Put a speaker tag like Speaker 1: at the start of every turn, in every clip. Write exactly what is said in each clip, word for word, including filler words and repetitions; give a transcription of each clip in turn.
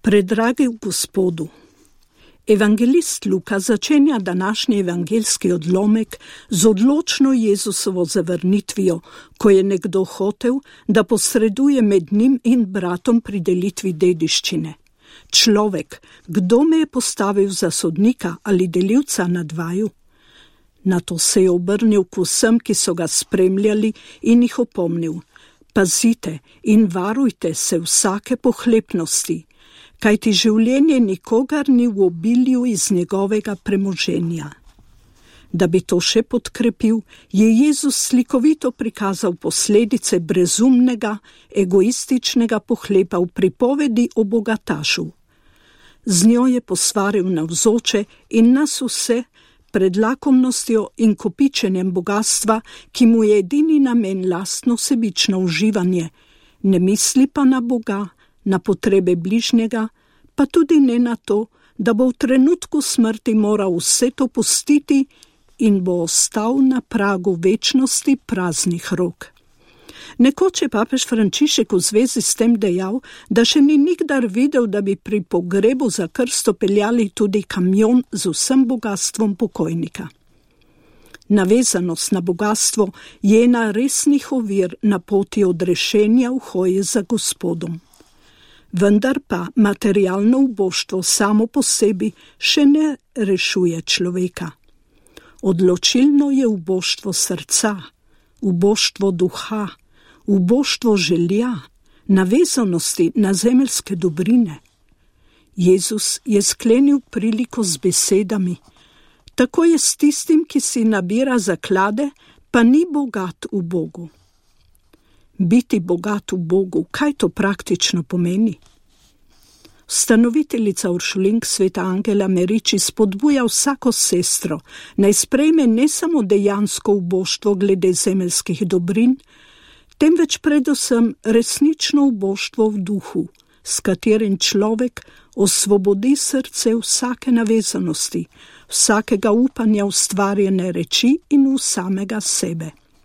Speaker 1: Predragi v Gospodu. Evangelist Luka začenja današnji evangelski odlomek z odločno Jezusovo zavrnitvijo, ko je nekdo hotel, da posreduje med njim in bratom pri delitvi dediščine. Človek, kdo me je postavil za sodnika ali delivca nad vaju? Nato se je obrnil k vsem, ki so ga spremljali, in jih opomnil: pazite in varujte se vsake pohlepnosti, kajti življenje nikogar ni v obilju iz njegovega premoženja. Da bi to še podkrepil, je Jezus slikovito prikazal posledice brezumnega, egoističnega pohlepa v pripovedi o bogatašu. Z njo je posvaril navzoče in nas vse pred lakomnostjo in kopičenjem bogatstva, ki mu je edini namen lastno sebično uživanje, ne misli pa na Boga, na potrebe bližnjega, pa tudi ne na to, da bo v trenutku smrti moral vse to pustiti in bo ostal na pragu večnosti praznih rok. Nekoč je papež Frančišek v zvezi s tem dejal, da še ni nikdar videl, da bi pri pogrebu za krsto peljali tudi kamion z vsem bogastvom pokojnika. Navezanost na bogatstvo je ena resnih ovir na poti odrešenja v hoji za Gospodom. Vendar pa materialno uboštvo samo po sebi še ne rešuje človeka. Odločilno je uboštvo srca, uboštvo duha, uboštvo želja, navezanosti na zemeljske dobrine. Jezus je sklenil priliko z besedami: tako je s tistim, ki si nabira zaklade, pa ni bogat v Bogu. Biti bogat v Bogu, kaj to praktično pomeni? Ustanoviteljica Uršulink sveta Angela Meriči spodbuja vsako sestro, naj sprejme ne samo dejansko uboštvo glede zemeljskih dobrin, temveč predvsem resnično uboštvo v duhu, s katerim človek osvobodi srce vsake navezanosti, vsakega upanja v stvarjene reči in v samega sebe.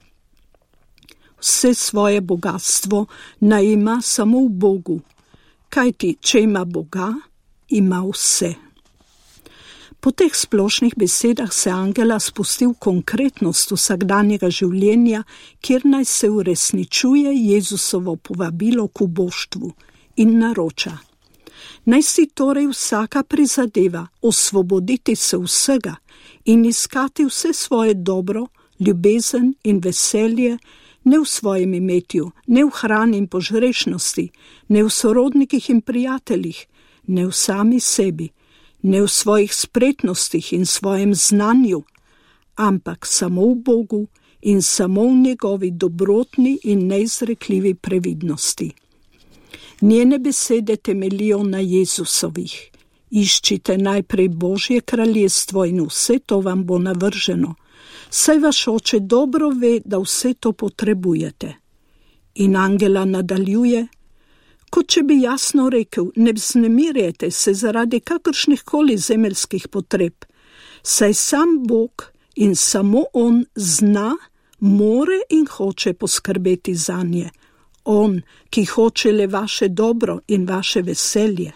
Speaker 1: Vse svoje bogatstvo naj ima samo v Bogu, kajti če ima Boga, ima vse. Po teh splošnih besedah se Angela spusti v konkretnost vsakdanjega življenja, kjer naj se uresničuje Jezusovo povabilo k uboštvu in naroča: naj si torej vsaka prizadeva osvoboditi se vsega in iskati vse svoje dobro, ljubezen in veselje, ne v svojem imetju, ne v hrani in požrešnosti, ne v sorodnikih in prijateljih, ne v sami sebi, ne v svojih spretnostih in svojem znanju, ampak samo v Bogu in samo v njegovi dobrotni in neizrekljivi previdnosti. Njene besede temeljijo na Jezusovih: iščite najprej Božje kraljestvo in vse to vam bo navrženo, saj vaš oče dobro ve, da vse to potrebujete. In Angela nadaljuje: kot če bi jasno rekel, ne vznemirjajte se zaradi kakršnih koli zemeljskih potreb, saj sam Bog in samo On zna, more in hoče poskrbeti zanje. On, ki hoče le vaše dobro in vaše veselje.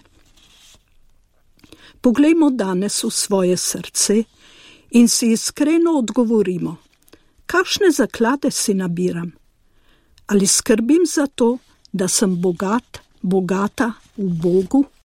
Speaker 1: Poglejmo danes v svoje srce in si iskreno odgovorimo: kakšne zaklade si nabiram? Ali skrbim za to, da sem bogat, bogata v Bogu?